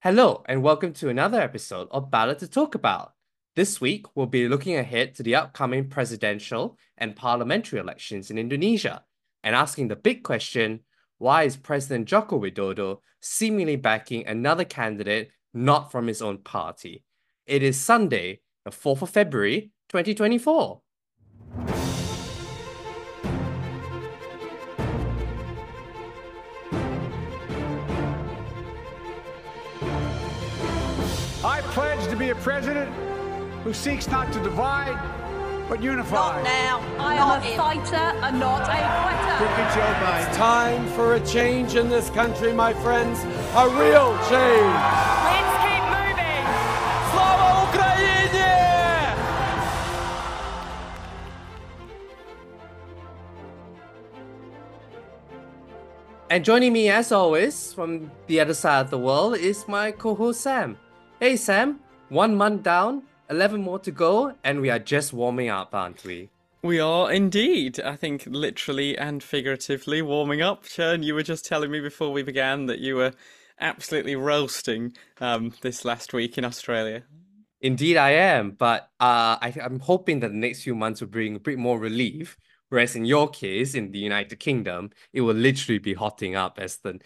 Hello, and welcome to another episode of Ballot to Talk About. This week, we'll be looking ahead to the upcoming presidential and parliamentary elections in Indonesia and asking the big question, why is President Joko Widodo seemingly backing another candidate not from his own party? It is Sunday, the 4th of February, 2024. I pledge to be a president who seeks not to divide, but unify. Not now. I am a fighter and not a quitter. It's time for a change in this country, my friends. A real change. Let's keep moving. Slava Ukraini! And joining me, as always, from the other side of the world is my co-host Sam. Hey Sam, 1 month down, 11 more to go, and we are just warming up, aren't we? We are indeed. I think literally and figuratively warming up. Chern, you were just telling me before we began that you were absolutely roasting this last week in Australia. Indeed, I am, but I'm hoping that the next few months will bring a bit more relief. Whereas in your case, in the United Kingdom, it will literally be hotting up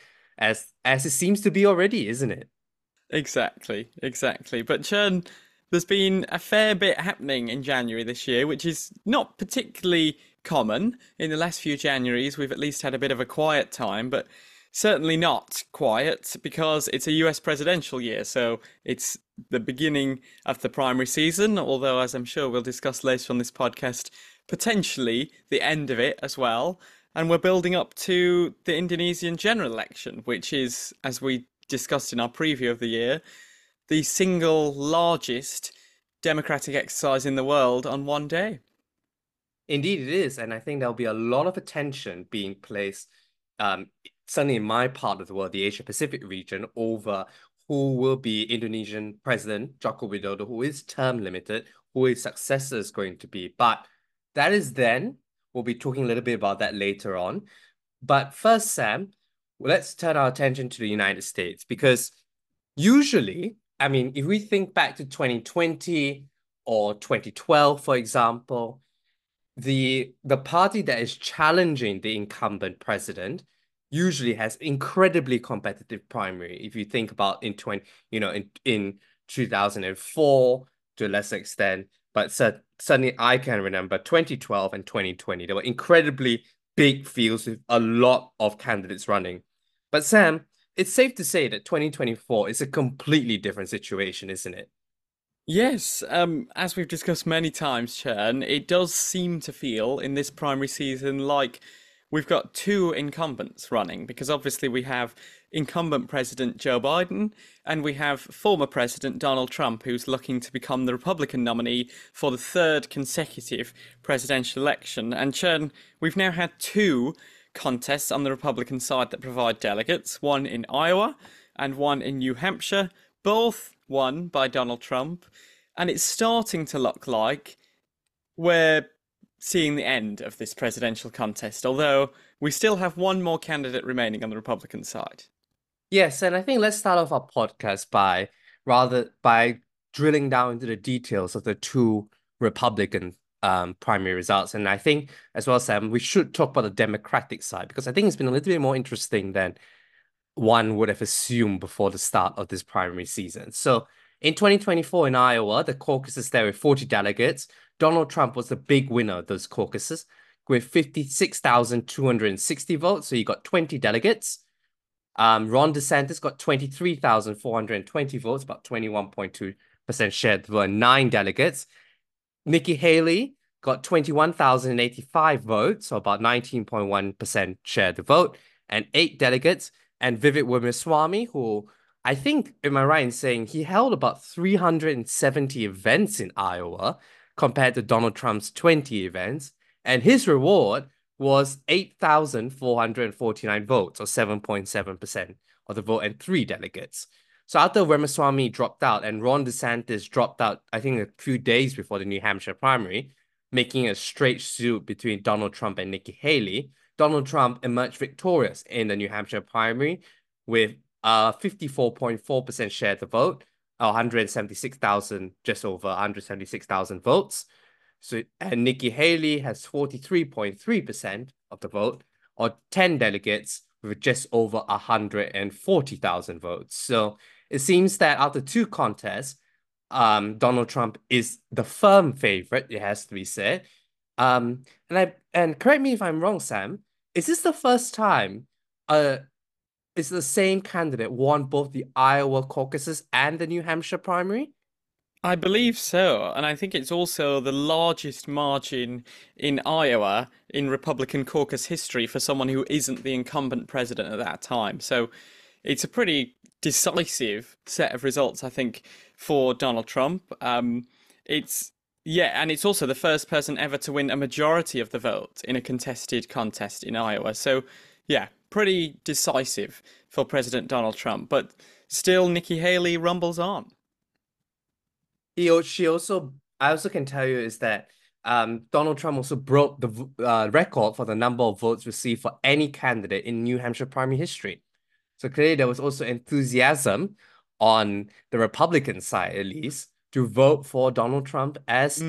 as it seems to be already, isn't it? Exactly. But Chern, there's been a fair bit happening in January this year, which is not particularly common. In the last few Januaries, we've at least had a bit of a quiet time, but certainly not quiet because it's a US presidential year, so it's the beginning of the primary season, although, as I'm sure we'll discuss later on this podcast, potentially the end of it as well. And we're building up to the Indonesian general election, which is, as we discussed in our preview of the year, the single largest democratic exercise in the world on one day. Indeed, it is, and I think there'll be a lot of attention being placed, certainly in my part of the world, the Asia Pacific region, over who will be Indonesian President Joko Widodo, who is term limited, who his successor is going to be. But that is then. We'll be talking a little bit about that later on. But first, Sam, let's turn our attention to the United States, because usually, I mean, if we think back to 2020 or 2012, for example, the party that is challenging the incumbent president usually has incredibly competitive primary. If you think about in 2004 to a lesser extent, but certainly I can remember 2012 and 2020. There were incredibly big fields with a lot of candidates running. But Sam, it's safe to say that 2024 is a completely different situation, isn't it? Yes, as we've discussed many times, Chern, it does seem to feel in this primary season like we've got two incumbents running, because obviously we have incumbent President Joe Biden and we have former President Donald Trump, who's looking to become the Republican nominee for the third consecutive presidential election. And Chern, we've now had two contests on the Republican side that provide delegates, one in Iowa and one in New Hampshire, both won by Donald Trump. And it's starting to look like we're seeing the end of this presidential contest, although we still have one more candidate remaining on the Republican side. Yes, and I think let's start off our podcast by drilling down into the details of the two Republican primary results. And I think as well, Sam, we should talk about the Democratic side, because I think it's been a little bit more interesting than one would have assumed before the start of this primary season. So in 2024 in Iowa, the caucuses there with 40 delegates, Donald Trump was the big winner of those caucuses with 56,260 votes. So he got 20 delegates. Ron DeSantis got 23,420 votes, about 21.2% share of the vote, and 9 delegates. Nikki Haley got 21,085 votes, so about 19.1% share of the vote, and 8 delegates. And Vivek Ramaswamy, who I think, am I right in saying he held about 370 events in Iowa compared to Donald Trump's 20 events, and his reward was 8,449 votes, or 7.7% of the vote, and 3 delegates. So after Ramaswamy dropped out and Ron DeSantis dropped out, I think a few days before the New Hampshire primary, making a straight suit between Donald Trump and Nikki Haley, Donald Trump emerged victorious in the New Hampshire primary with 54.4% share of the vote, 176,000, just over 176,000 votes. So, and Nikki Haley has 43.3% of the vote, or 10 delegates with just over 140,000 votes. So it seems that after two contests, Donald Trump is the firm favorite, it has to be said. And correct me if I'm wrong, Sam, is this the first time is the same candidate won both the Iowa caucuses and the New Hampshire primary? I believe so, and I think it's also the largest margin in Iowa in Republican caucus history for someone who isn't the incumbent president at that time. So it's a pretty decisive set of results, I think, for Donald Trump. And it's also the first person ever to win a majority of the vote in a contested contest in Iowa. So yeah, pretty decisive for President Donald Trump, but still Nikki Haley rumbles on. She also, I also can tell you is that Donald Trump also broke the record for the number of votes received for any candidate in New Hampshire primary history. So clearly there was also enthusiasm on the Republican side, at least, to vote for Donald Trump as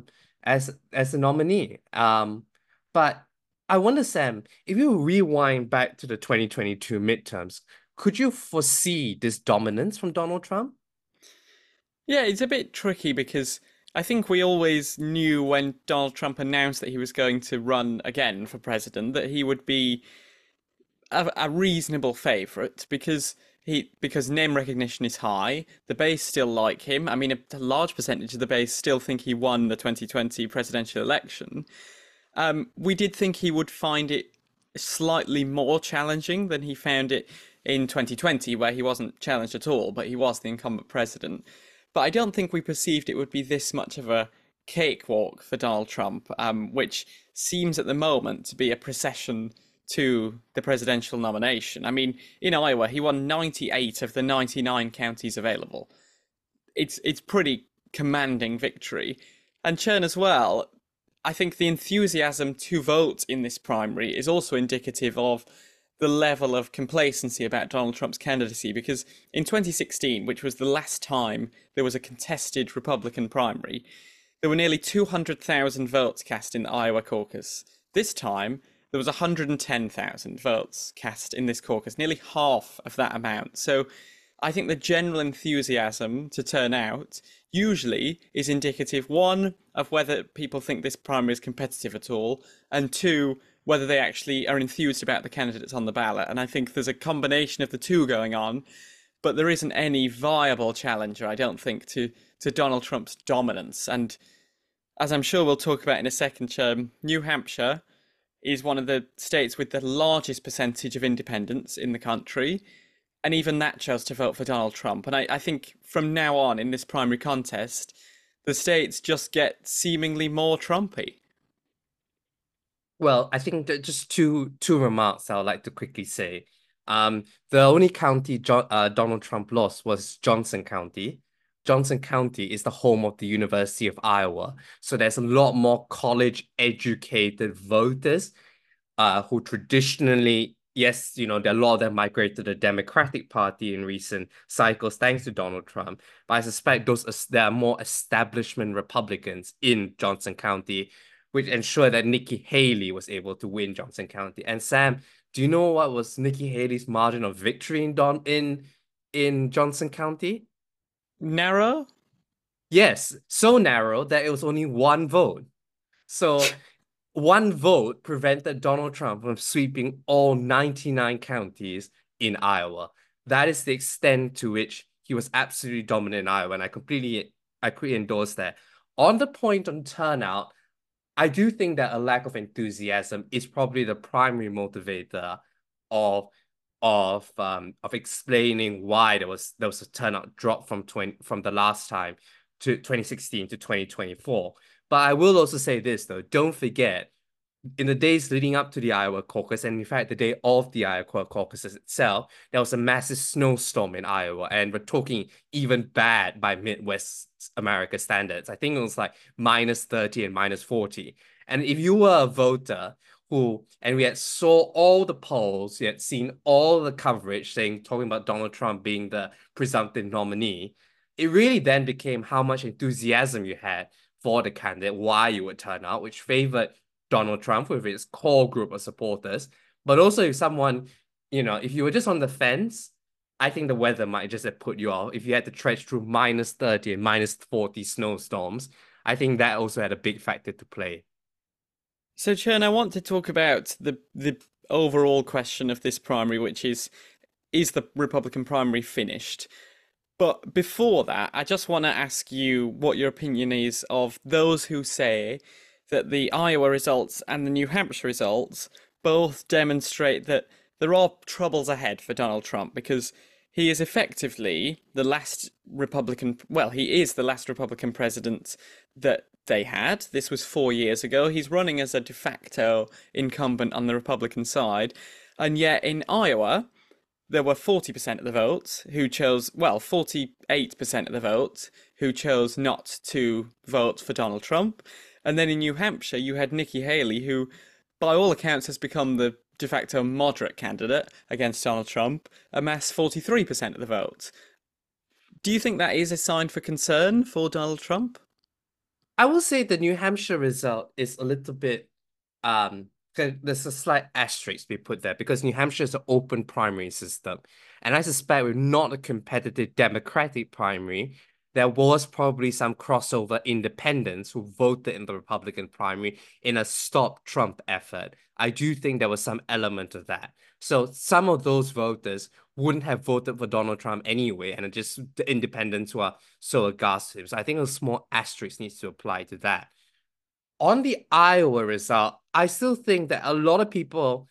a nominee. But I wonder, Sam, if you rewind back to the 2022 midterms, could you foresee this dominance from Donald Trump? Yeah, it's a bit tricky because I think we always knew when Donald Trump announced that he was going to run again for president that he would be a reasonable favorite because name recognition is high. The base still like him. I mean, a large percentage of the base still think he won the 2020 presidential election. We did think he would find it slightly more challenging than he found it in 2020, where he wasn't challenged at all, but he was the incumbent president. But I don't think we perceived it would be this much of a cakewalk for Donald Trump, which seems at the moment to be a procession to the presidential nomination. I mean, in Iowa, he won 98 of the 99 counties available. It's pretty commanding victory. And Chern as well, I think the enthusiasm to vote in this primary is also indicative of the level of complacency about Donald Trump's candidacy, because in 2016, which was the last time there was a contested Republican primary, there were nearly 200,000 votes cast in the Iowa caucus. This time, there was 110,000 votes cast in this caucus, nearly half of that amount. So I think the general enthusiasm to turn out usually is indicative, one, of whether people think this primary is competitive at all, and two, whether they actually are enthused about the candidates on the ballot. And I think there's a combination of the two going on, but there isn't any viable challenger, I don't think, to Donald Trump's dominance. And as I'm sure we'll talk about in a second, New Hampshire is one of the states with the largest percentage of independents in the country. And even that chose to vote for Donald Trump. And I think from now on in this primary contest, the states just get seemingly more Trumpy. Well, I think that just two remarks I would like to quickly say. The only county Donald Trump lost was Johnson County. Johnson County is the home of the University of Iowa. So there's a lot more college-educated voters who traditionally, yes, there are a lot of them migrated to the Democratic Party in recent cycles, thanks to Donald Trump. But I suspect there are more establishment Republicans in Johnson County, which ensured that Nikki Haley was able to win Johnson County. And Sam, do you know what was Nikki Haley's margin of victory in Johnson County? Narrow? Yes, so narrow that it was only one vote. So one vote prevented Donald Trump from sweeping all 99 counties in Iowa. That is the extent to which he was absolutely dominant in Iowa, and I completely endorse that. On the point on turnout, I do think that a lack of enthusiasm is probably the primary motivator of explaining why there was a turnout drop from the last time to 2016 to 2024. But I will also say this though, don't forget, in the days leading up to the Iowa caucus, and in fact the day of the Iowa caucus itself, there was a massive snowstorm in Iowa, and we're talking even bad by Midwest America standards. I think it was like -30 and -40. And if you were a voter and we had saw all the polls, we had seen all the coverage talking about Donald Trump being the presumptive nominee. It really then became how much enthusiasm you had for the candidate, why you would turn out, which favored Donald Trump with its core group of supporters. But also if someone, if you were just on the fence, I think the weather might just have put you off. If you had to trudge through -30 and -40 snowstorms, I think that also had a big factor to play. So, Chern, I want to talk about the overall question of this primary, which is the Republican primary finished? But before that, I just want to ask you what your opinion is of those who say that the Iowa results and the New Hampshire results both demonstrate that there are troubles ahead for Donald Trump because he is effectively the last Republican, well, he is the last Republican president that they had. This was 4 years ago. He's running as a de facto incumbent on the Republican side. And yet in Iowa, there were 40% of the votes who chose, well, 48% of the votes who chose not to vote for Donald Trump. And then in New Hampshire, you had Nikki Haley, who, by all accounts, has become the de facto moderate candidate against Donald Trump, amassed 43% of the votes. Do you think that is a sign for concern for Donald Trump? I will say the New Hampshire result is a little bit, there's a slight asterisk to be put there because New Hampshire is an open primary system. And I suspect with not a competitive Democratic primary, there was probably some crossover independents who voted in the Republican primary in a stop Trump effort. I do think there was some element of that. So some of those voters wouldn't have voted for Donald Trump anyway, and just the independents who are so aghast to him. So I think a small asterisk needs to apply to that. On the Iowa result, I still think that a lot of people,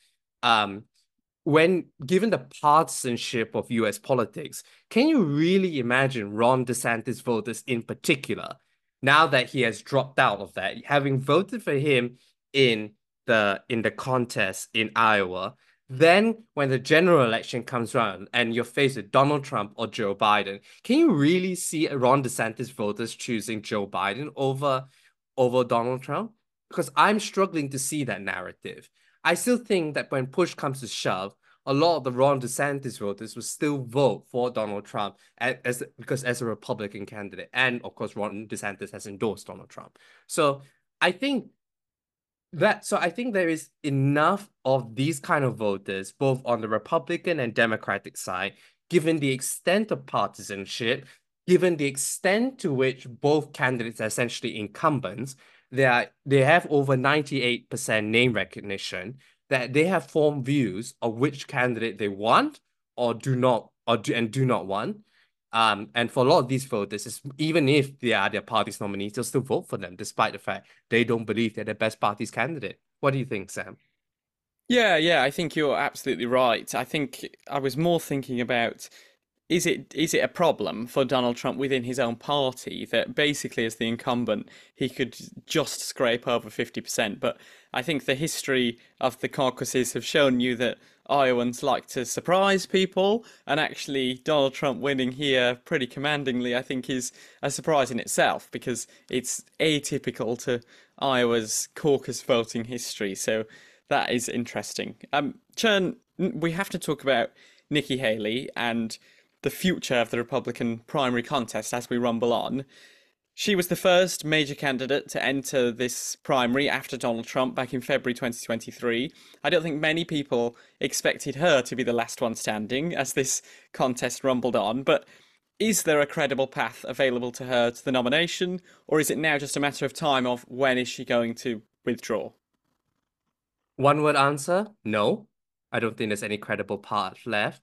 when given the partisanship of US politics, can you really imagine Ron DeSantis voters in particular, now that he has dropped out of that, having voted for him in the contest in Iowa, then when the general election comes around and you're faced with Donald Trump or Joe Biden, can you really see Ron DeSantis voters choosing Joe Biden over Donald Trump? Because I'm struggling to see that narrative. I still think that when push comes to shove, a lot of the Ron DeSantis voters will still vote for Donald Trump because as a Republican candidate. And of course, Ron DeSantis has endorsed Donald Trump. So I think there is enough of these kind of voters, both on the Republican and Democratic side, given the extent of partisanship, given the extent to which both candidates are essentially incumbents, they have over 98% name recognition, that they have formed views of which candidate they want or do not want. And for a lot of these voters, even if they are their party's nominees, they'll still vote for them, despite the fact they don't believe they're the best party's candidate. What do you think, Sam? Yeah, I think you're absolutely right. I think I was more thinking about, is it a problem for Donald Trump within his own party that basically as the incumbent, he could just scrape over 50%. But I think the history of the caucuses have shown you that Iowans like to surprise people, and actually Donald Trump winning here pretty commandingly, I think, is a surprise in itself because it's atypical to Iowa's caucus voting history. So that is interesting. Chern, we have to talk about Nikki Haley and the future of the Republican primary contest as we rumble on. She was the first major candidate to enter this primary after Donald Trump back in February 2023. I don't think many people expected her to be the last one standing as this contest rumbled on, but is there a credible path available to her to the nomination, or is it now just a matter of time of when is she going to withdraw? One word answer, no. I don't think there's any credible path left.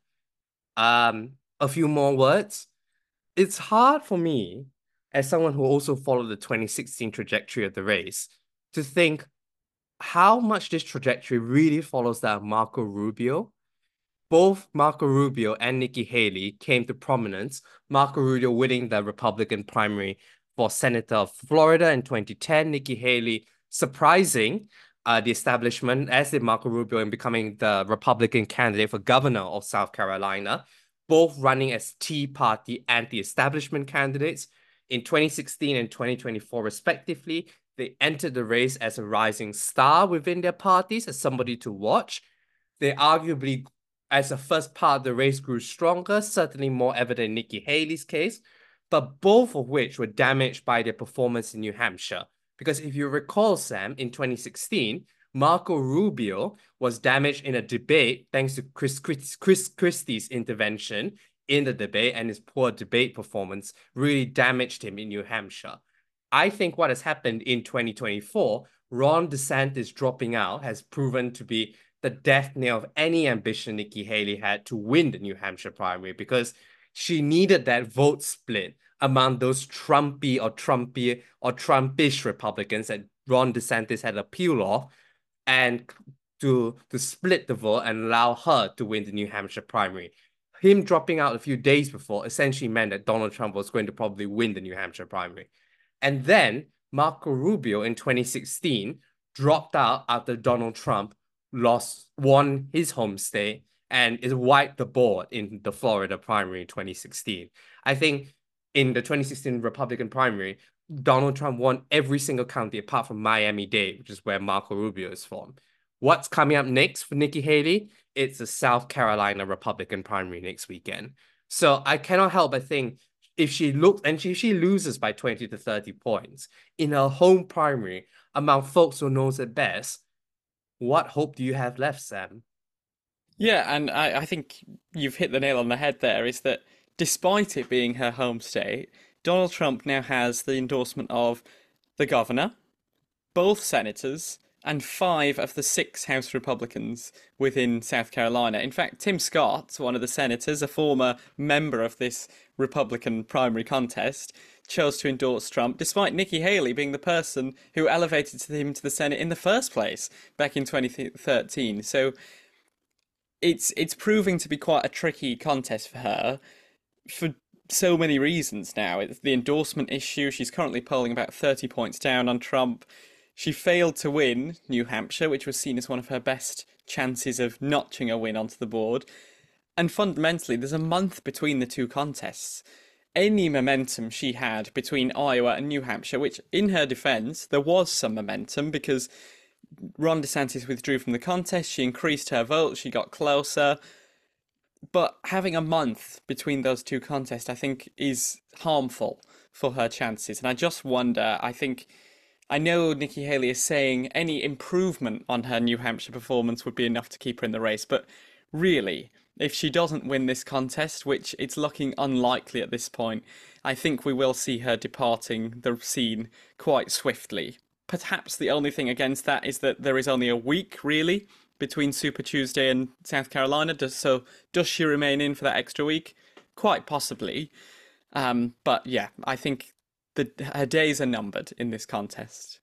A few more words. It's hard for me, as someone who also followed the 2016 trajectory of the race, to think how much this trajectory really follows that of Marco Rubio. Both Marco Rubio and Nikki Haley came to prominence, Marco Rubio winning the Republican primary for Senator of Florida in 2010, Nikki Haley surprising the establishment, as did Marco Rubio, in becoming the Republican candidate for governor of South Carolina, both running as Tea Party anti-establishment candidates in 2016 and 2024 respectively. They entered the race as a rising star within their parties, as somebody to watch. They arguably, as the first part of the race grew stronger, certainly more evident in Nikki Haley's case, but both of which were damaged by their performance in New Hampshire. Because if you recall, Sam, in 2016, Marco Rubio was damaged in a debate thanks to Chris Christie's intervention in the debate, and his poor debate performance really damaged him in New Hampshire. I think what has happened in 2024, Ron DeSantis dropping out has proven to be the death knell of any ambition Nikki Haley had to win the New Hampshire primary, because she needed that vote split among those Trumpy or Trumpish Republicans that Ron DeSantis had appealed off, and to split the vote and allow her to win the New Hampshire primary. Him dropping out a few days before essentially meant that Donald Trump was going to probably win the New Hampshire primary. And then Marco Rubio in 2016 dropped out after Donald Trump won his home state and is wiped the board in the Florida primary in 2016. I think in the 2016 Republican primary, Donald Trump won every single county apart from Miami-Dade, which is where Marco Rubio is from. What's coming up next for Nikki Haley? It's the South Carolina Republican primary next weekend. So I cannot help but think if she loses by 20 to 30 points in her home primary among folks who knows it best, what hope do you have left, Sam? Yeah, and I think you've hit the nail on the head there, is that despite it being her home state, Donald Trump now has the endorsement of the governor, both senators, and 5 of the 6 House Republicans within South Carolina. In fact, Tim Scott, one of the senators, a former member of this Republican primary contest, chose to endorse Trump, despite Nikki Haley being the person who elevated him to the Senate in the first place back in 2013. So it's proving to be quite a tricky contest for her for so many reasons now. It's the endorsement issue. She's currently polling about 30 points down on Trump. She failed to win New Hampshire, which was seen as one of her best chances of notching a win onto the board. And fundamentally, there's a month between the two contests. Any momentum she had between Iowa and New Hampshire, which in her defense, there was some momentum because Ron DeSantis withdrew from the contest, she increased her vote, she got closer. But having a month between those two contests, I think, is harmful for her chances. And I just wonder, I know Nikki Haley is saying any improvement on her New Hampshire performance would be enough to keep her in the race. But really, if she doesn't win this contest, which it's looking unlikely at this point, I think we will see her departing the scene quite swiftly. Perhaps the only thing against that is that there is only a week, really, between Super Tuesday and South Carolina. So does she remain in for that extra week? Quite possibly. But yeah, I think her days are numbered in this contest.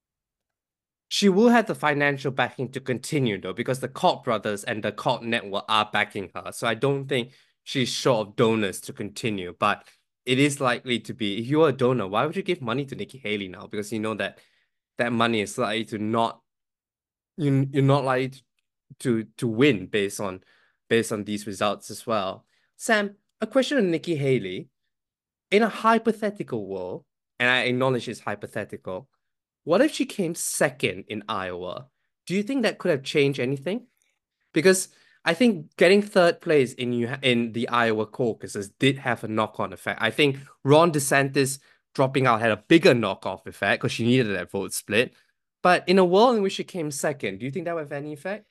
She will have the financial backing to continue, though, because the Koch brothers and the Koch network are backing her. So I don't think she's short of donors to continue. But it is likely to be, if you're a donor, why would you give money to Nikki Haley now? Because you know that that money is likely to not, you're not likely to win based on these results as well. Sam, a question on Nikki Haley. In a hypothetical world, and I acknowledge it's hypothetical, what if she came second in Iowa? Do you think that could have changed anything? Because I think getting third place in the Iowa caucuses did have a knock-on effect. I think Ron DeSantis dropping out had a bigger knock-off effect because she needed that vote split. But in a world in which she came second, do you think that would have any effect?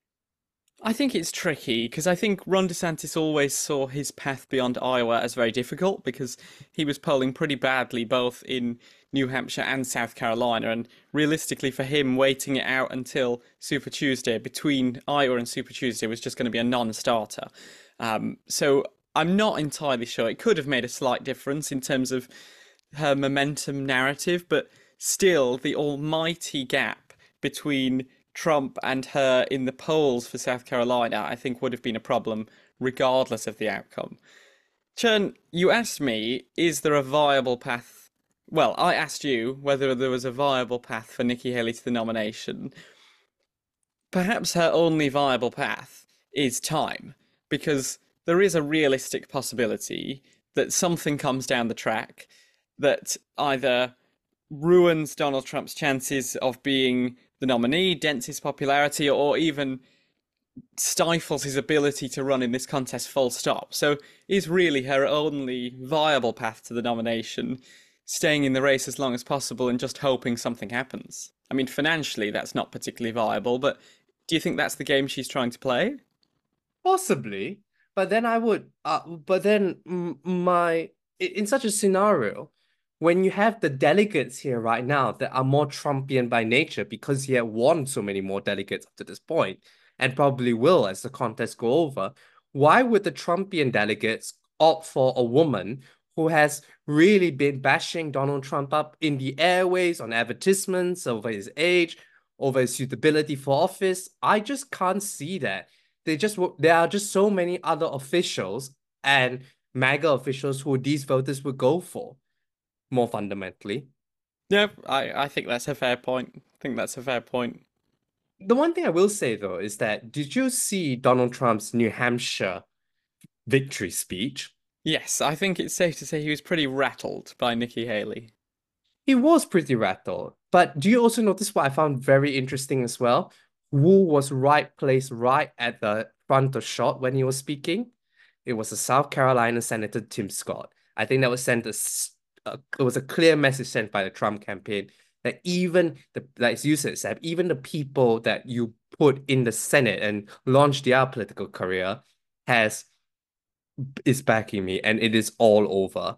I think it's tricky because I think Ron DeSantis always saw his path beyond Iowa as very difficult because he was polling pretty badly both in New Hampshire and South Carolina. And realistically for him, waiting it out until Super Tuesday between Iowa and Super Tuesday was just going to be a non-starter. So I'm not entirely sure. It could have made a slight difference in terms of her momentum narrative, but still the almighty gap between Trump and her in the polls for South Carolina, I think would have been a problem regardless of the outcome. Chern, you asked me, is there a viable path? Well, I asked you whether there was a viable path for Nikki Haley to the nomination. Perhaps her only viable path is time, because there is a realistic possibility that something comes down the track that either ruins Donald Trump's chances of being the nominee, dents his popularity, or even stifles his ability to run in this contest full stop. So is really her only viable path to the nomination staying in the race as long as possible and just hoping something happens? I mean, financially, that's not particularly viable, but do you think that's the game she's trying to play? Possibly, but then I would, but then in such a scenario, when you have the delegates here right now that are more Trumpian by nature because he had won so many more delegates up to this point, and probably will as the contest go over, why would the Trumpian delegates opt for a woman who has really been bashing Donald Trump up in the airways, on advertisements, over his age, over his suitability for office? I just can't see that. There are just so many other officials and MAGA officials who these voters would go for, more fundamentally. Yeah, I think that's a fair point. I think that's a fair point. The one thing I will say though is that did you see Donald Trump's New Hampshire victory speech? Yes, I think it's safe to say he was pretty rattled by Nikki Haley. He was pretty rattled. But do you also notice what I found very interesting as well? Wu was placed right at the front of shot when he was speaking. It was a South Carolina Senator Tim Scott. I think that was it was a clear message sent by the Trump campaign that even like you said, Sam, even the people that you put in the Senate and launched their political career is backing me, and it is all over.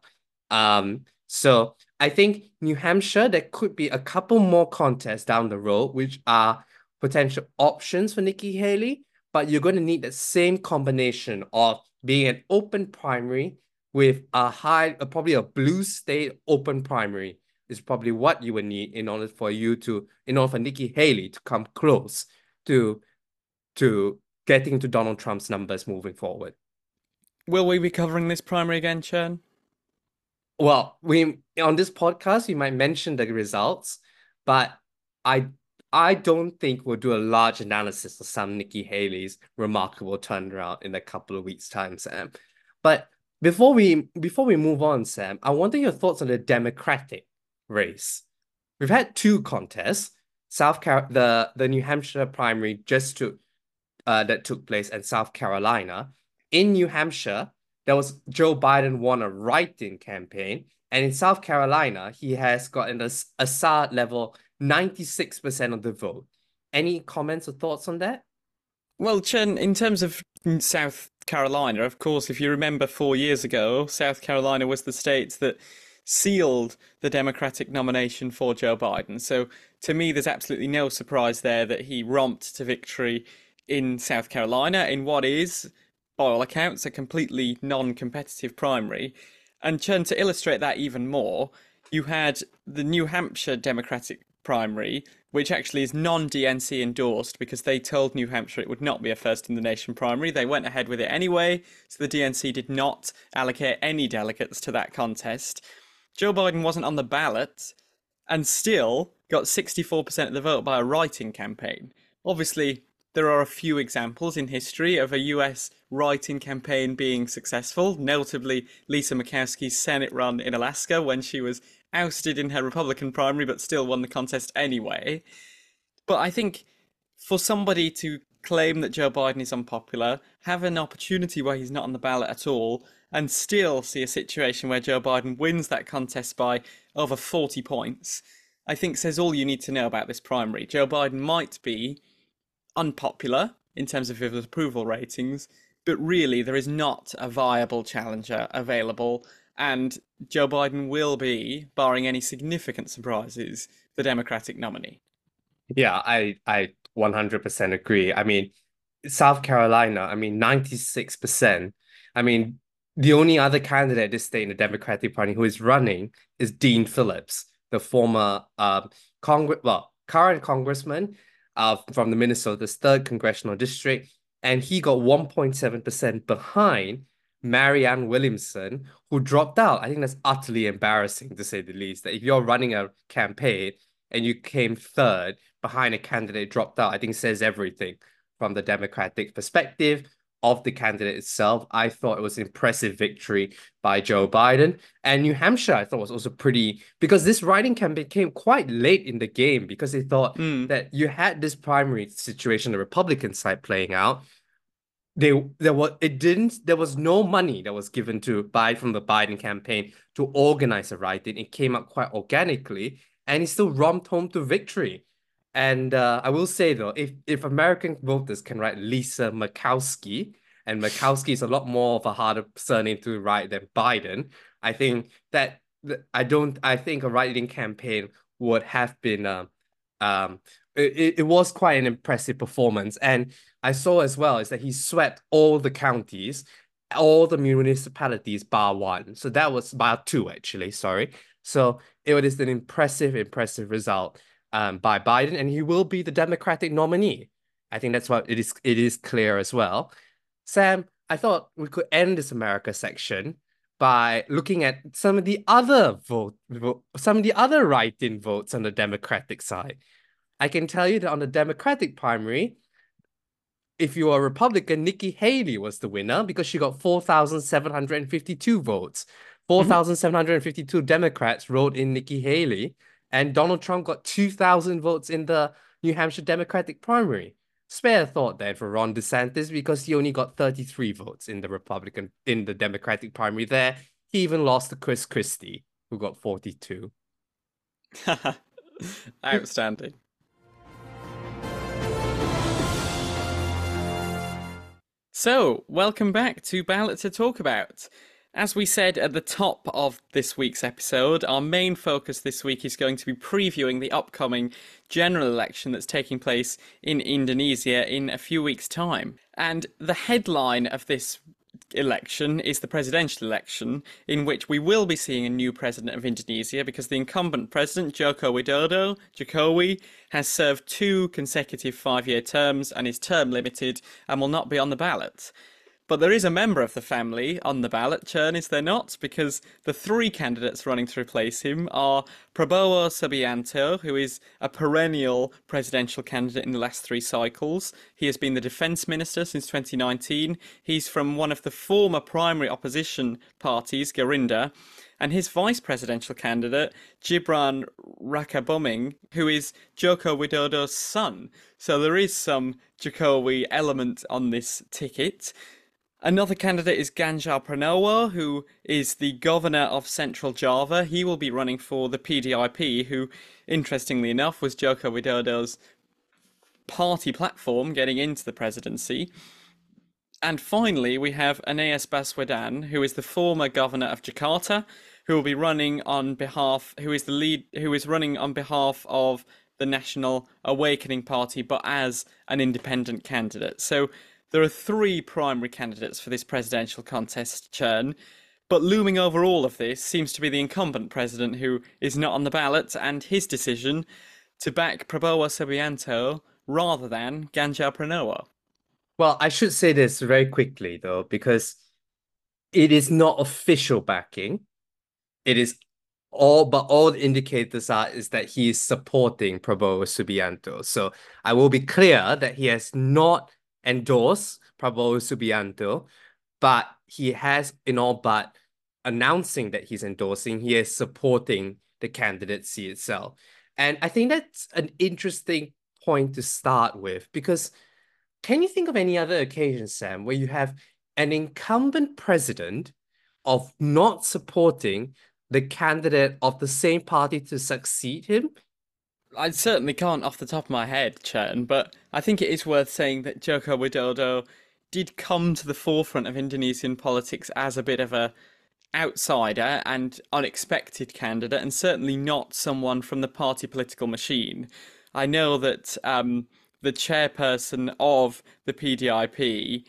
So I think New Hampshire, there could be a couple more contests down the road, which are potential options for Nikki Haley, but you're going to need the same combination of being an open primary with probably a blue state open primary is probably what you would need in order for Nikki Haley to come close to getting to Donald Trump's numbers moving forward. Will we be covering this primary again, Chern? Well, we on this podcast we might mention the results, but I I don't think we'll do a large analysis of some Nikki Haley's remarkable turnaround in a couple of weeks' time, Sam. But before we move on, Sam, I wonder your thoughts on the Democratic race. We've had two contests, the New Hampshire primary that took place in South Carolina. In New Hampshire, there was Joe Biden won a write-in campaign, and in South Carolina, he has gotten a Assad level 96% of the vote. Any comments or thoughts on that? Well, Chen, in terms of South Carolina, of course, if you remember 4 years ago, South Carolina was the state that sealed the Democratic nomination for Joe Biden. So to me, there's absolutely no surprise there that he romped to victory in South Carolina in what is, by all accounts, a completely non-competitive primary. And Chen, to illustrate that even more, you had the New Hampshire Democratic primary, which actually is non-DNC endorsed because they told New Hampshire it would not be a first in the nation primary. They went ahead with it anyway, so the DNC did not allocate any delegates to that contest. Joe Biden wasn't on the ballot and still got 64% of the vote by a write-in campaign. Obviously, there are a few examples in history of a US write-in campaign being successful, notably Lisa Murkowski's Senate run in Alaska when she was ousted in her Republican primary but still won the contest anyway. But I think for somebody to claim that Joe Biden is unpopular, have an opportunity where he's not on the ballot at all, and still see a situation where Joe Biden wins that contest by over 40 points, I think says all you need to know about this primary. Joe Biden might be unpopular in terms of his approval ratings, but really there is not a viable challenger available, and Joe Biden will be, barring any significant surprises, the Democratic nominee. Yeah, I 100% agree. I mean, South Carolina, 96%. I mean, the only other candidate at this state in the Democratic Party who is running is Dean Phillips, the former current congressman from the Minnesota's 3rd Congressional District, and he got 1.7% behind Marianne Williamson, who dropped out. I think that's utterly embarrassing, to say the least, that if you're running a campaign and you came third behind a candidate dropped out, I think says everything from the Democratic perspective. of the candidate itself, I thought it was an impressive victory by Joe Biden. And New Hampshire, I thought was also pretty, because this riding campaign came quite late in the game because they thought that you had this primary situation, the Republican side playing out. There was no money that was given to buy from the Biden campaign to organize a riding. It came up quite organically, and he still romped home to victory. And I will say though, if American voters can write Lisa Murkowski, and Murkowski is a lot more of a harder surname to write than Biden, I think that I think a writing campaign would have been it was quite an impressive performance. And I saw as well is that he swept all the counties, all the municipalities bar one. So that was bar two, actually, sorry. So it was an impressive result by Biden, and he will be the Democratic nominee. I think that's what it is clear as well. Sam, I thought we could end this America section by looking at some of the other write-in votes on the Democratic side. I can tell you that on the Democratic primary, if you are a Republican, Nikki Haley was the winner because she got 4,752 votes. 4,752 Democrats wrote in Nikki Haley, and Donald Trump got 2,000 votes in the New Hampshire Democratic primary. Spare thought then for Ron DeSantis because he only got 33 votes in the Democratic primary there. He even lost to Chris Christie, who got 42. Outstanding. So, welcome back to Ballot to Talk About. As we said at the top of this week's episode, our main focus this week is going to be previewing the upcoming general election that's taking place in Indonesia in a few weeks' time. And the headline of this election is the presidential election, in which we will be seeing a new president of Indonesia because the incumbent president, Joko Widodo, Jokowi, has served 2 consecutive 5-year terms and is term limited and will not be on the ballot. But there is a member of the family on the ballot, Chern, is there not? Because the 3 candidates running to replace him are Prabowo Subianto, who is a perennial presidential candidate in the last 3 cycles. He has been the defence minister since 2019. He's from one of the former primary opposition parties, Gerindra. And his vice presidential candidate, Gibran Rakabuming, who is Joko Widodo's son. So there is some Jokowi element on this ticket. Another candidate is Ganjar Pranowo, who is the governor of Central Java. He will be running for the PDIP, who, interestingly enough, was Joko Widodo's party platform getting into the presidency. And finally, we have Anies Baswedan, who is the former governor of Jakarta, who will be running on behalf, who is running on behalf of the National Awakening Party, but as an independent candidate. So there are 3 primary candidates for this presidential contest, Chern, but looming over all of this seems to be the incumbent president who is not on the ballot and his decision to back Prabowo Subianto rather than Ganjar Pranowo. Well, I should say this very quickly, though, because it is not official backing. It is all the indicators is that he is supporting Prabowo Subianto. So I will be clear that he has not endorse Prabowo Subianto, but he has in all but announcing that he's endorsing, he is supporting the candidacy itself. And I think that's an interesting point to start with, because can you think of any other occasion, Sam, where you have an incumbent president of not supporting the candidate of the same party to succeed him? I certainly can't off the top of my head, Chern, but I think it is worth saying that Joko Widodo did come to the forefront of Indonesian politics as a bit of a outsider and unexpected candidate, and certainly not someone from the party political machine. I know that the chairperson of the PDIP,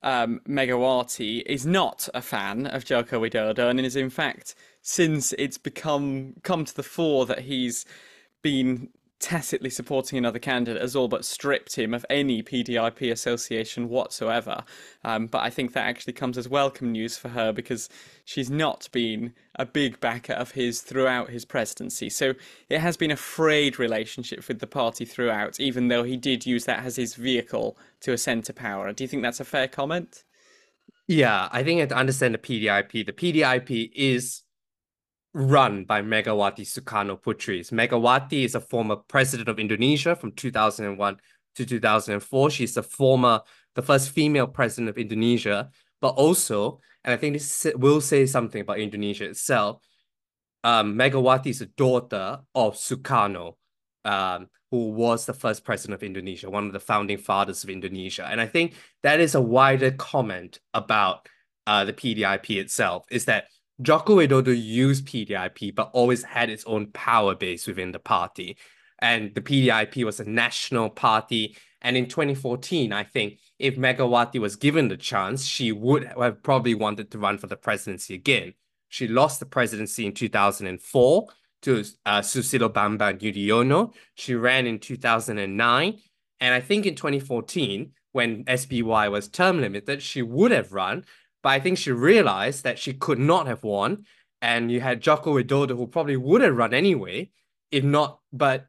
Megawati, is not a fan of Joko Widodo, and is in fact, since it's come to the fore that he's been tacitly supporting another candidate has all but stripped him of any PDIP association whatsoever. But I think that actually comes as welcome news for her because she's not been a big backer of his throughout his presidency. So it has been a frayed relationship with the party throughout, even though he did use that as his vehicle to ascend to power. Do you think that's a fair comment? Yeah, I think you have to understand the PDIP. The PDIP is run by Megawati Sukarno Putri. Megawati is a former president of Indonesia from 2001 to 2004. She's the first female president of Indonesia, but also, and I think this will say something about Indonesia itself, Megawati is a daughter of Sukarno, who was the first president of Indonesia, one of the founding fathers of Indonesia. And I think that is a wider comment about the PDIP itself, is that Joko Widodo used PDIP, but always had its own power base within the party. And the PDIP was a national party. And in 2014, I think if Megawati was given the chance, she would have probably wanted to run for the presidency again. She lost the presidency in 2004 to Susilo Bambang Yudhoyono. She ran in 2009. And I think in 2014, when SBY was term limited, she would have run. But I think she realized that she could not have won. And you had Joko Widodo, who probably would have run anyway, if not, but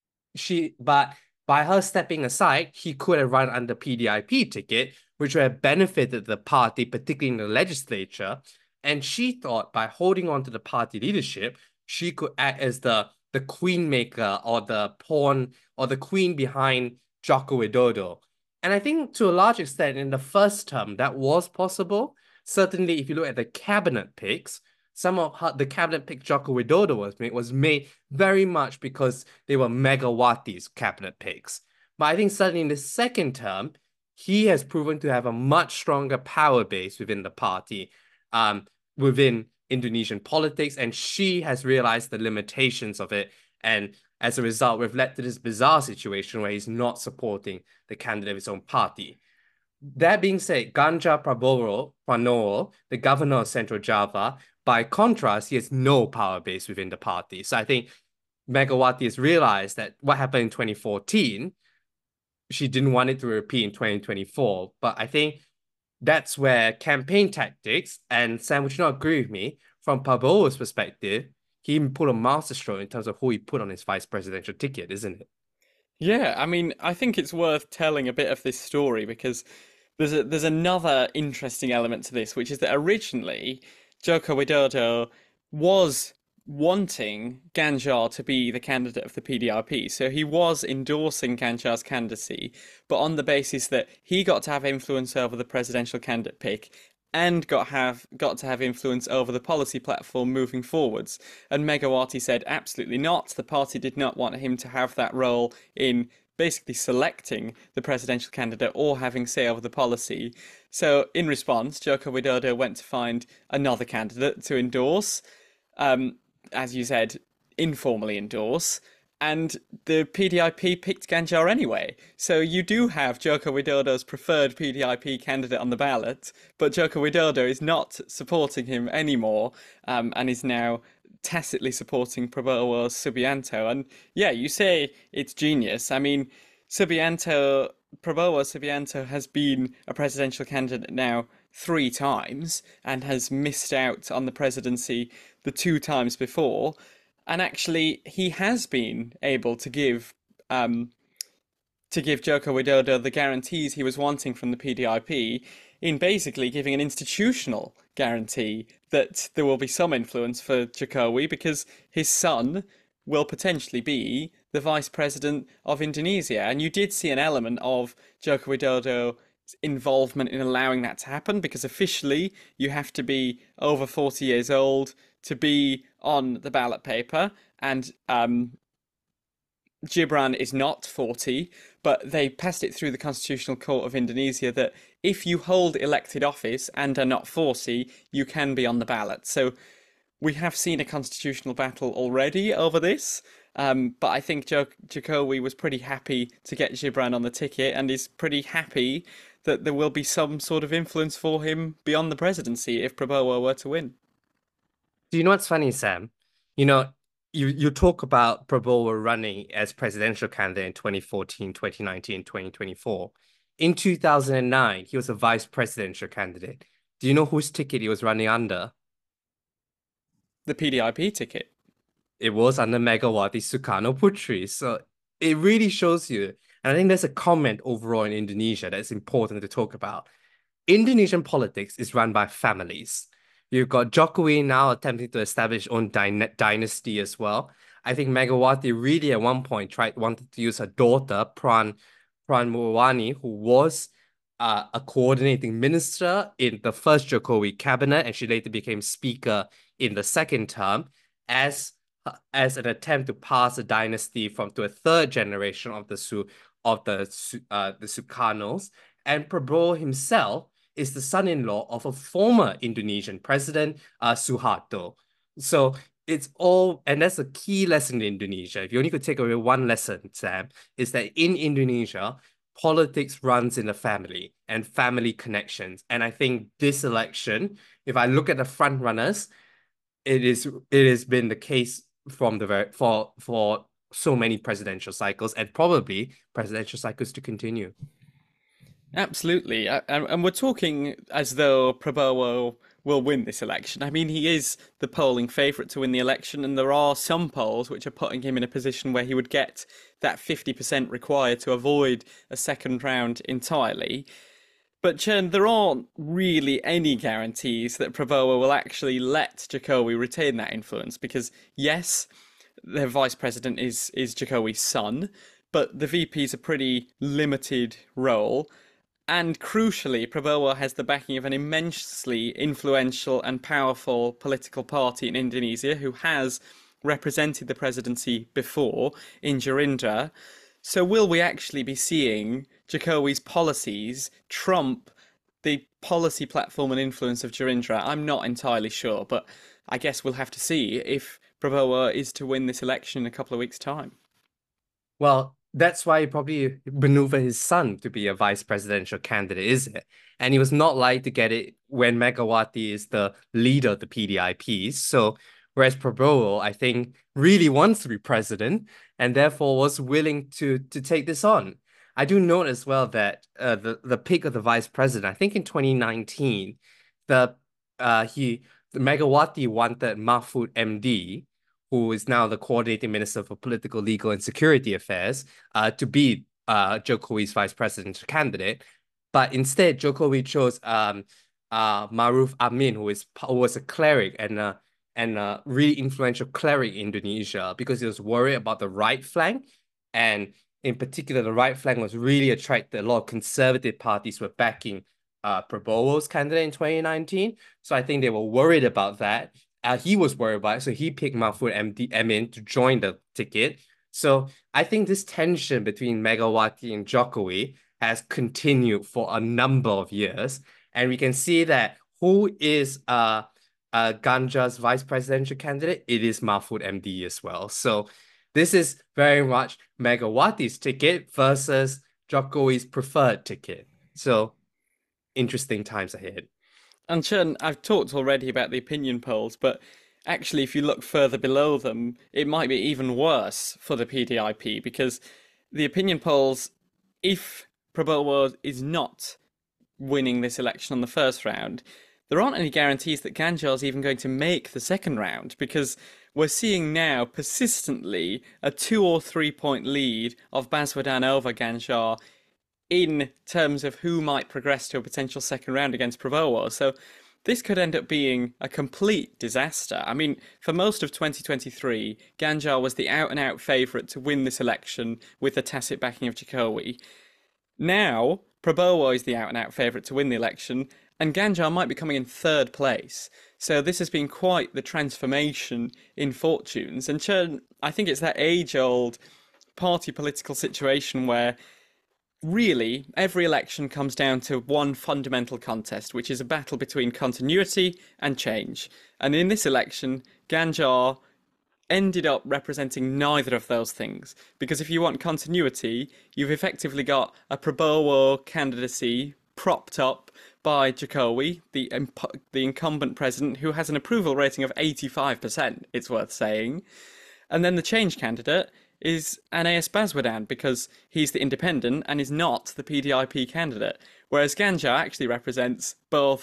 by her stepping aside, he could have run under PDIP ticket, which would have benefited the party, particularly in the legislature. And she thought by holding on to the party leadership, she could act as the queen maker or the pawn or the queen behind Joko Widodo. And I think to a large extent in the first term, that was possible. Certainly, if you look at the cabinet picks, some of the cabinet pick Joko Widodo was made very much because they were Megawati's cabinet picks. But I think certainly in the second term, he has proven to have a much stronger power base within the party, within Indonesian politics, and she has realized the limitations of it. And as a result, we've led to this bizarre situation where he's not supporting the candidate of his own party. That being said, Ganjar Pranowo, the governor of Central Java, by contrast, he has no power base within the party. So I think Megawati has realized that what happened in 2014, she didn't want it to repeat in 2024. But I think that's where campaign tactics, and Sam, would you not agree with me, from Prabowo's perspective, he even put a masterstroke in terms of who he put on his vice presidential ticket, isn't it? Yeah, I mean, I think it's worth telling a bit of this story because there's another interesting element to this, which is that originally Joko Widodo was wanting Ganjar to be the candidate of the PDIP. So he was endorsing Ganjar's candidacy, but on the basis that he got to have influence over the presidential candidate pick and got to have influence over the policy platform moving forwards. And Megawati said absolutely not. The party did not want him to have that role in basically selecting the presidential candidate or having say over the policy. So in response, Joko Widodo went to find another candidate to endorse, as you said, informally endorse, and the PDIP picked Ganjar anyway. So you do have Joko Widodo's preferred PDIP candidate on the ballot, but Joko Widodo is not supporting him anymore, and is now tacitly supporting Prabowo Subianto. And yeah, you say it's genius. I mean, Prabowo Subianto has been a presidential candidate now 3 times and has missed out on the presidency the 2 times before. And actually, he has been able to give Joko Widodo the guarantees he was wanting from the PDIP in basically giving an institutional guarantee that there will be some influence for Jokowi because his son will potentially be the vice president of Indonesia. And you did see an element of Joko Widodo's involvement in allowing that to happen because officially you have to be over 40 years old to be on the ballot paper, and Gibran is not 40, but they passed it through the Constitutional Court of Indonesia that if you hold elected office and are not 40, you can be on the ballot. So we have seen a constitutional battle already over this, but I think Jokowi was pretty happy to get Gibran on the ticket and is pretty happy that there will be some sort of influence for him beyond the presidency if Prabowo were to win. Do you know what's funny, Sam? You know, you talk about Prabowo running as presidential candidate in 2014, 2019, 2024. In 2009, he was a vice presidential candidate. Do you know whose ticket he was running under? The PDIP ticket. It was under Megawati Sukarno Putri. So it really shows you, and I think there's a comment overall in Indonesia that's important to talk about. Indonesian politics is run by families. You've got Jokowi now attempting to establish his own dynasty as well. I think Megawati really at one point wanted to use her daughter, Pran Muwani, who was a coordinating minister in the first Jokowi cabinet, and she later became speaker in the second term, as an attempt to pass a dynasty to a third generation of the Sukarnos. And Prabowo himself is the son-in-law of a former Indonesian president, Suharto. So it's all, and that's a key lesson in Indonesia. If you only could take away one lesson, Sam, is that in Indonesia, politics runs in the family and family connections. And I think this election, if I look at the front runners, it has been the case from for so many presidential cycles, and probably presidential cycles to continue. Absolutely. And we're talking as though Prabowo will win this election. I mean, he is the polling favourite to win the election, and there are some polls which are putting him in a position where he would get that 50% required to avoid a second round entirely. But Chern, there aren't really any guarantees that Prabowo will actually let Jokowi retain that influence, because yes, the vice president is Jokowi's son, but the VP is a pretty limited role. And crucially, Prabowo has the backing of an immensely influential and powerful political party in Indonesia who has represented the presidency before in Gerindra. So will we actually be seeing Jokowi's policies trump the policy platform and influence of Gerindra? I'm not entirely sure, but I guess we'll have to see if Prabowo is to win this election in a couple of weeks' time. Well, that's why he probably maneuvered his son to be a vice presidential candidate, is it? And he was not likely to get it when Megawati is the leader of the PDIP. So, whereas Prabowo, I think, really wants to be president and therefore was willing to take this on. I do note as well that the pick of the vice president, I think in 2019, Megawati wanted Mahfud MD, who is now the coordinating minister for political, legal, and security affairs, to be Jokowi's vice presidential candidate. But instead, Jokowi chose Maruf Amin, who was a cleric and a really influential cleric in Indonesia, because he was worried about the right flank. And in particular, the right flank was really attracted. A lot of conservative parties were backing Prabowo's candidate in 2019. So I think they were worried about that. He was worried about it, so he picked Mahfud Amin to join the ticket. So I think this tension between Megawati and Jokowi has continued for a number of years. And we can see that who is Ganjar's vice presidential candidate? It is Mahfud MD as well. So this is very much Megawati's ticket versus Jokowi's preferred ticket. So interesting times ahead. And Chern, I've talked already about the opinion polls, but actually if you look further below them, it might be even worse for the PDIP, because the opinion polls, if Prabowo is not winning this election on the first round, there aren't any guarantees that Ganjar's even going to make the second round, because we're seeing now persistently a 2 or 3 point lead of Baswedan over Ganjar in terms of who might progress to a potential second round against Prabowo. So this could end up being a complete disaster. I mean, for most of 2023, Ganjar was the out-and-out favourite to win this election with the tacit backing of Jokowi. Now, Prabowo is the out-and-out favourite to win the election, and Ganjar might be coming in third place. So this has been quite the transformation in fortunes. And I think it's that age-old party political situation where really, every election comes down to one fundamental contest, which is a battle between continuity and change. And in this election, Ganjar ended up representing neither of those things. Because if you want continuity, you've effectively got a Prabowo candidacy propped up by Jokowi, the incumbent president, who has an approval rating of 85%, it's worth saying. And then the change candidate is Anais Baswedan because he's the independent and is not the PDIP candidate. Whereas Ganja actually represents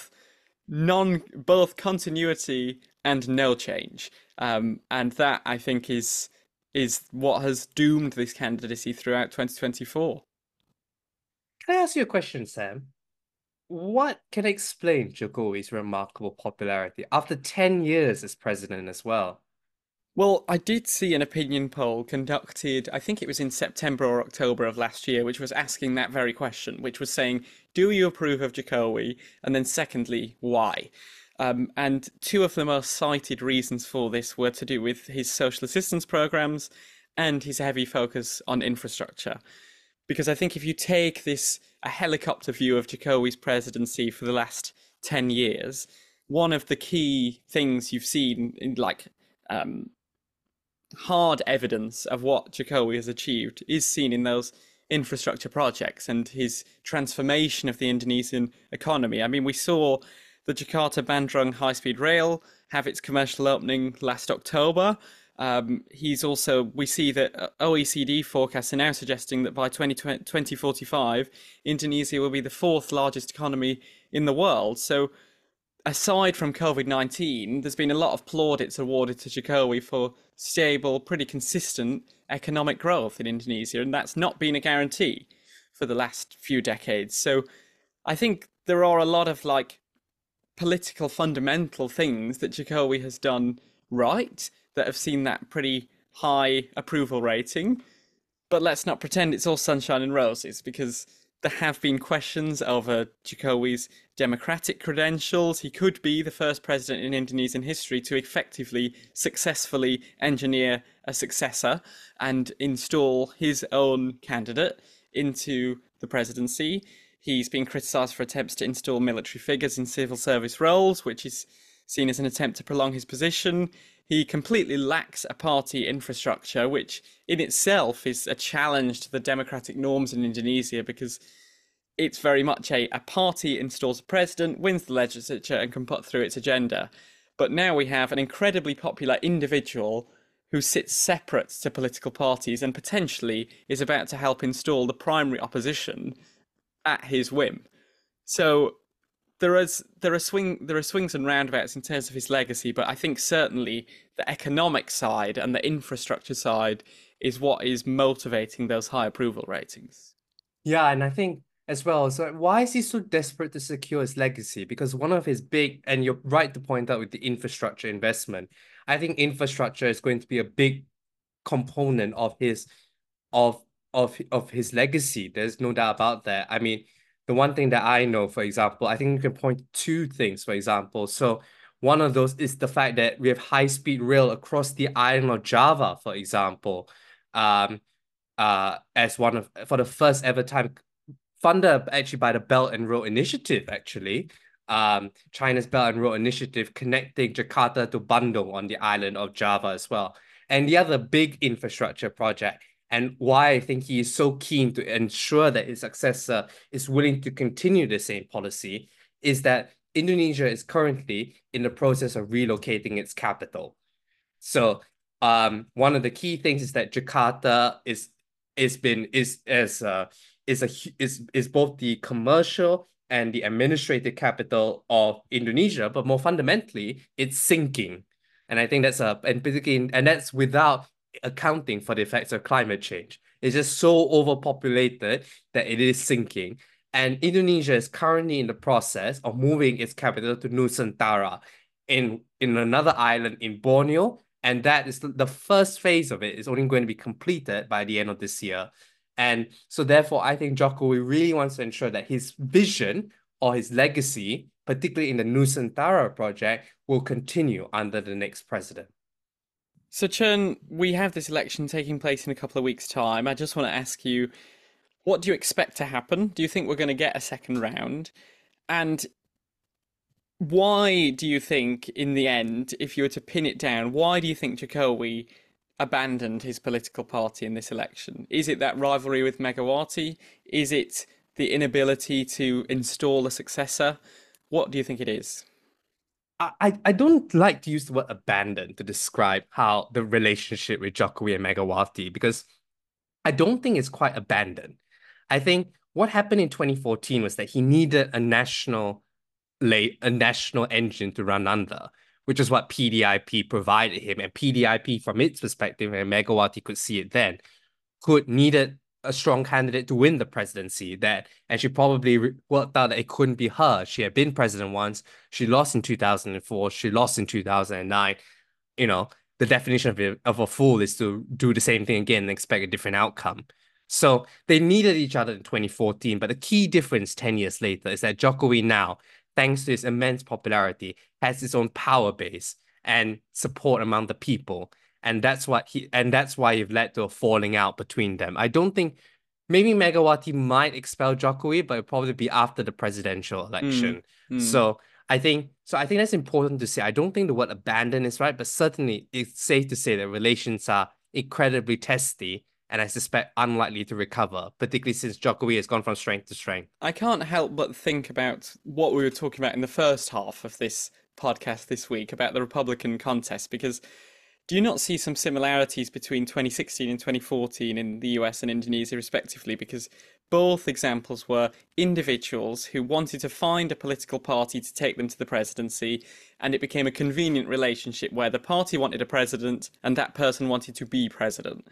both continuity and no change. And that I think is what has doomed this candidacy throughout 2024. Can I ask you a question, Sam? What can explain Jokowi's remarkable popularity after 10 years as president as well? Well, I did see an opinion poll conducted, I think it was in September or October of last year, which was asking that very question, which was saying, do you approve of Jokowi? And then secondly, why? And two of the most cited reasons for this were to do with his social assistance programs and his heavy focus on infrastructure. Because I think if you take a helicopter view of Jokowi's presidency for the last 10 years, one of the key things you've seen in hard evidence of what Jokowi has achieved is seen in those infrastructure projects and his transformation of the Indonesian economy. I mean, we saw the Jakarta-Bandung high-speed rail have its commercial opening last October. We see that OECD forecasts are now suggesting that by 2045, Indonesia will be the fourth largest economy in the world. So aside from COVID-19, there's been a lot of plaudits awarded to Jokowi for stable, pretty consistent economic growth in Indonesia, and that's not been a guarantee for the last few decades. So I think there are a lot of political fundamental things that Jokowi has done right that have seen that pretty high approval rating. But let's not pretend it's all sunshine and roses, because there have been questions over Jokowi's democratic credentials. He could be the first president in Indonesian history to effectively, successfully engineer a successor and install his own candidate into the presidency. He's been criticised for attempts to install military figures in civil service roles, which is seen as an attempt to prolong his position. He completely lacks a party infrastructure, which in itself is a challenge to the democratic norms in Indonesia, because it's very much a party installs a president, wins the legislature, and can put through its agenda. But now we have an incredibly popular individual who sits separate to political parties and potentially is about to help install the primary opposition at his whim. So there are swings and roundabouts in terms of his legacy, but I think certainly the economic side and the infrastructure side is what is motivating those high approval ratings. Yeah, and I think as well, so why is he so desperate to secure his legacy? Because one of his big, and you're right to point out with the infrastructure investment, I think infrastructure is going to be a big component of his his legacy. There's no doubt about that. I mean, the one thing that I know, for example, I think you can point to two things, for example. So one of those is the fact that we have high-speed rail across the island of Java, for example, as for the first ever time, funded actually by the Belt and Road Initiative, actually. China's Belt and Road Initiative connecting Jakarta to Bandung on the island of Java as well. And the other big infrastructure project, and why I think he is so keen to ensure that his successor is willing to continue the same policy, is that Indonesia is currently in the process of relocating its capital. So one of the key things is that Jakarta is both the commercial and the administrative capital of Indonesia, but more fundamentally, it's sinking. And I think that's without accounting for the effects of climate change. It's just so overpopulated that it is sinking. And Indonesia is currently in the process of moving its capital to Nusantara in another island in Borneo. And that is the first phase of it is only going to be completed by the end of this year. And so therefore, I think Jokowi really wants to ensure that his vision or his legacy, particularly in the Nusantara project, will continue under the next president. So, Chern, we have this election taking place in a couple of weeks' time. I just want to ask you, what do you expect to happen? Do you think we're going to get a second round? And why do you think, in the end, if you were to pin it down, why do you think Jokowi abandoned his political party in this election? Is it that rivalry with Megawati? Is it the inability to install a successor? What do you think it is? I don't like to use the word abandon to describe how the relationship with Jokowi and Megawati, because I don't think it's quite abandoned. I think what happened in 2014 was that he needed a national engine to run under, which is what PDIP provided him. And PDIP, from its perspective, and Megawati could see it then, needed a strong candidate to win the presidency. And she probably worked out that it couldn't be her. She had been president once. She lost in 2004. She lost in 2009. You know, the definition of a fool is to do the same thing again and expect a different outcome. So they needed each other in 2014. But the key difference 10 years later is that Jokowi now, thanks to his immense popularity, has his own power base and support among the people. And that's why it led to a falling out between them. I don't think maybe Megawati might expel Jokowi, but it'll probably be after the presidential election. So I think that's important to say. I don't think the word abandon is right, but certainly it's safe to say that relations are incredibly testy and I suspect unlikely to recover, particularly since Jokowi has gone from strength to strength. I can't help but think about what we were talking about in the first half of this podcast this week about the Republican contest, because do you not see some similarities between 2016 and 2014 in the US and Indonesia, respectively? Because both examples were individuals who wanted to find a political party to take them to the presidency, and it became a convenient relationship where the party wanted a president and that person wanted to be president.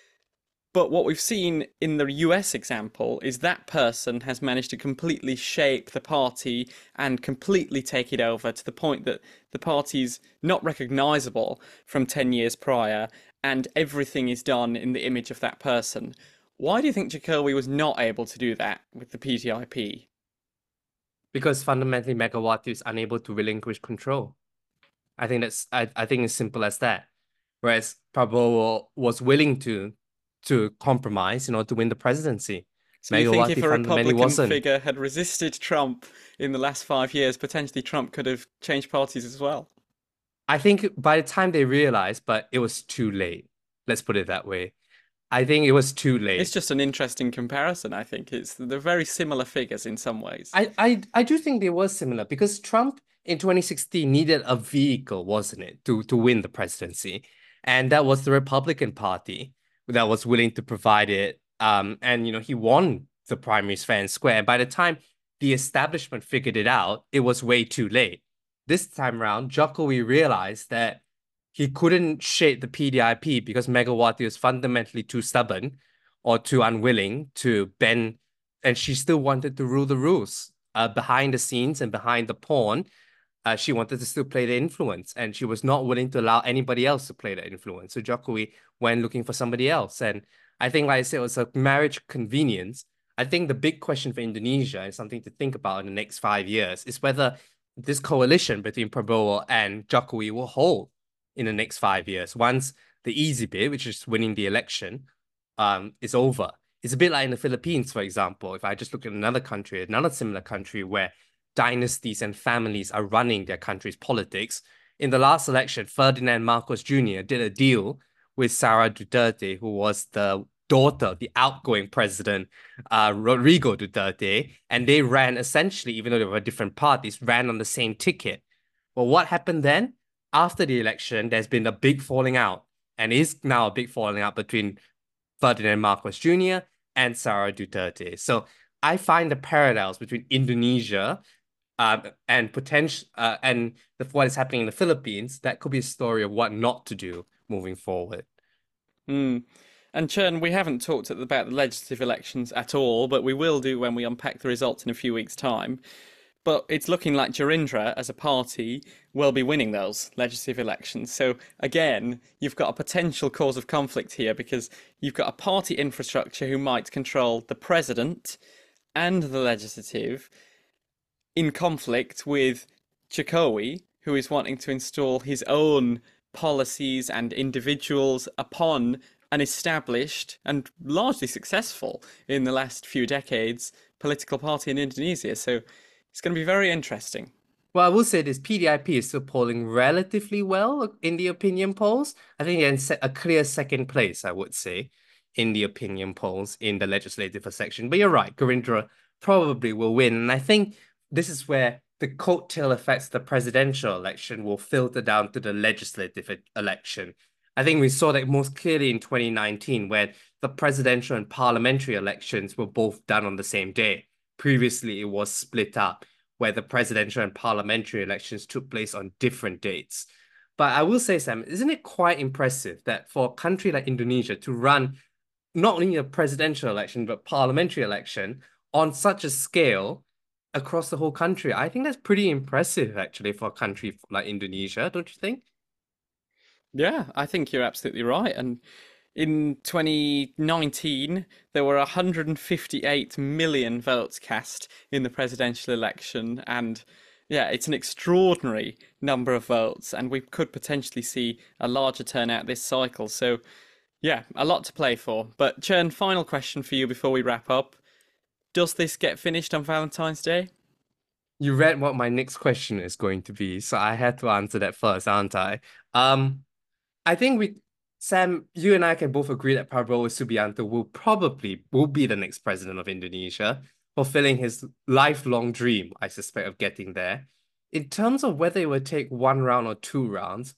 But what we've seen in the US example is that person has managed to completely shape the party and completely take it over to the point that the party's not recognisable from 10 years prior, and everything is done in the image of that person. Why do you think Jokowi was not able to do that with the PDIP? Because fundamentally Megawati is unable to relinquish control. I think it's simple as that. Whereas Prabowo was willing to compromise in order to win the presidency. So you think if a Republican figure had resisted Trump in the last 5 years, potentially Trump could have changed parties as well? I think by the time they realized, but it was too late. Let's put it that way. I think it was too late. It's just an interesting comparison, I think. They're very similar figures in some ways. I do think they were similar because Trump in 2016 needed a vehicle, wasn't it, to win the presidency. And that was the Republican Party that was willing to provide it. And, he won the primaries fair and square. And by the time the establishment figured it out, it was way too late. This time around, Jokowi realized that he couldn't shake the PDIP because Megawati was fundamentally too stubborn or too unwilling to bend, and she still wanted to rule the rules behind the scenes and behind the pawn. She wanted to still play the influence, and she was not willing to allow anybody else to play the influence. So Jokowi went looking for somebody else. And I think, like I said, it was a marriage convenience. I think the big question for Indonesia, and something to think about in the next 5 years, is whether this coalition between Prabowo and Jokowi will hold in the next 5 years. Once the easy bit, which is winning the election, is over. It's a bit like in the Philippines, for example. If I just look at another similar country where dynasties and families are running their country's politics. In the last election, Ferdinand Marcos Jr. did a deal with Sara Duterte, who was the daughter of the outgoing president, Rodrigo Duterte, and they ran essentially, even though they were different parties, ran on the same ticket. Well, what happened then? After the election, there's been a big falling out, and is now a big falling out between Ferdinand Marcos Jr. and Sara Duterte. So I find the parallels between Indonesia and what is happening in the Philippines, that could be a story of what not to do moving forward. And Chern, we haven't talked about the legislative elections at all, but we will do when we unpack the results in a few weeks' time. But it's looking like Gerindra, as a party, will be winning those legislative elections. So again, you've got a potential cause of conflict here because you've got a party infrastructure who might control the president and the legislative in conflict with Jokowi, who is wanting to install his own policies and individuals upon an established and largely successful in the last few decades political party in Indonesia. So it's going to be very interesting. Well, I will say this, PDIP is still polling relatively well in the opinion polls. I think they're in a clear second place, I would say, in the opinion polls in the legislative section. But you're right, Gerindra probably will win. And I think this is where the coattail effects of the presidential election will filter down to the legislative election. I think we saw that most clearly in 2019 when the presidential and parliamentary elections were both done on the same day. Previously, it was split up, where the presidential and parliamentary elections took place on different dates. But I will say, Sam, isn't it quite impressive that for a country like Indonesia to run not only a presidential election, but parliamentary election on such a scale across the whole country? I think that's pretty impressive, actually, for a country like Indonesia, don't you think? Yeah, I think you're absolutely right. And in 2019, there were 158 million votes cast in the presidential election. And yeah, it's an extraordinary number of votes. And we could potentially see a larger turnout this cycle. So yeah, a lot to play for. But Chern, final question for you before we wrap up. Does this get finished on Valentine's Day? You read what my next question is going to be, so I had to answer that first, aren't I? I think Sam, you and I can both agree that Prabowo Subianto will be the next president of Indonesia, fulfilling his lifelong dream, I suspect, of getting there. In terms of whether it would take 1 round or 2 rounds,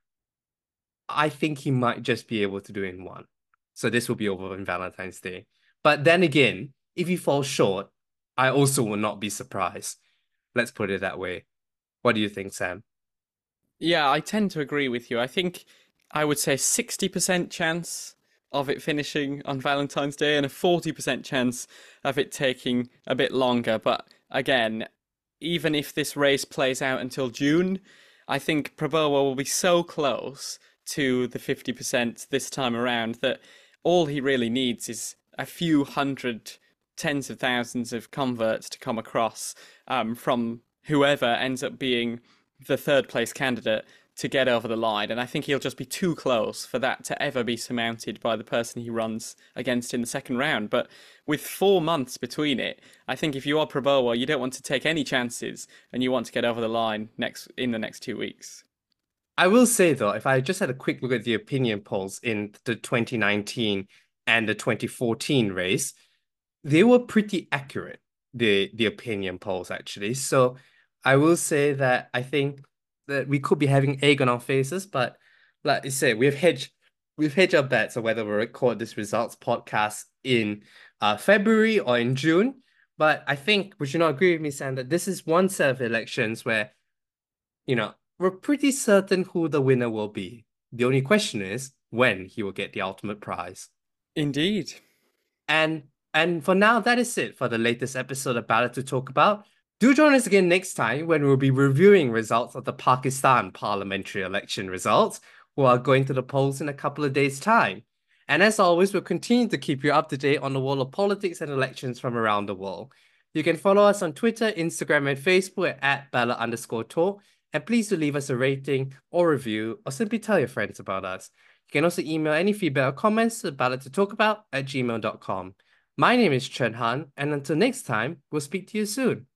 I think he might just be able to do it in one. So this will be over on Valentine's Day. But then again, if he falls short, I also will not be surprised. Let's put it that way. What do you think, Sam? Yeah, I tend to agree with you. I think I would say 60% chance of it finishing on Valentine's Day and a 40% chance of it taking a bit longer. But again, even if this race plays out until June, I think Prabowo will be so close to the 50% this time around that all he really needs is a few hundred, tens of thousands of converts to come across from whoever ends up being the third place candidate to get over the line. And I think he'll just be too close for that to ever be surmounted by the person he runs against in the second round. But with 4 months between it, I think if you are Prabowo, you don't want to take any chances and you want to get over the line in the next 2 weeks. I will say, though, if I just had a quick look at the opinion polls in the 2019 and the 2014 race, they were pretty accurate, the opinion polls, actually. So I will say that I think that we could be having egg on our faces, but like you said, we've hedged our bets on whether we'll record this results podcast in February or in June. But I think, would you not agree with me, Sam, that this is one set of elections where, we're pretty certain who the winner will be. The only question is when he will get the ultimate prize. Indeed. And for now, that is it for the latest episode of Ballot to Talk About. Do join us again next time when we'll be reviewing results of the Pakistan parliamentary election results, who are going to the polls in a couple of days' time. And as always, we'll continue to keep you up to date on the world of politics and elections from around the world. You can follow us on Twitter, Instagram, and Facebook at Ballot_talk. And please do leave us a rating or review, or simply tell your friends about us. You can also email any feedback or comments to ballottotalkabout@gmail.com. My name is Chen Han, and until next time, we'll speak to you soon.